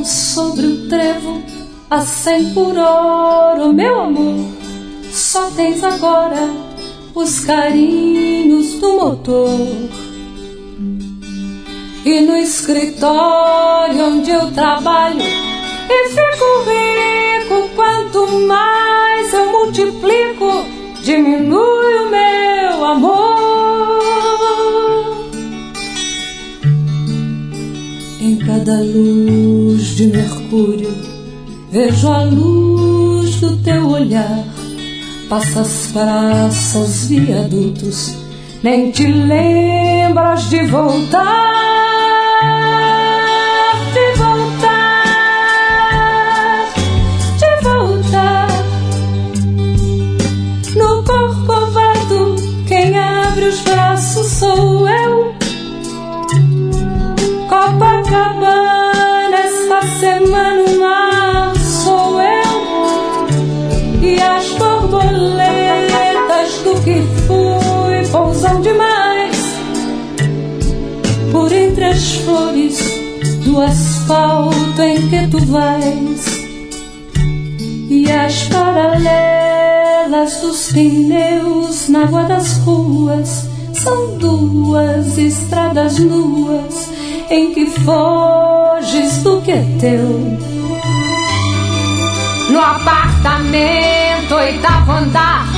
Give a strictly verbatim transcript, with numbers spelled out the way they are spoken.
sobre o trevo a cem por hora, meu amor. Só tens agora os carinhos do motor. E no escritório onde eu trabalho e fico rico, quanto mais eu multiplico, diminui o meu amor. Em cada luz de Mercúrio vejo a luz do teu olhar. Passas praças, viadutos, nem te lembras de voltar. De voltar, de voltar. No Corcovado, quem abre os braços sou eu. Copacabana, esta semana o mar sou eu. E as borboletas do que fui pousam demais por entre as flores do asfalto em que tu vais. E as paralelas dos pneus na água das ruas são duas estradas nuas em que foges do que é teu. No apartamento, oitavo andar,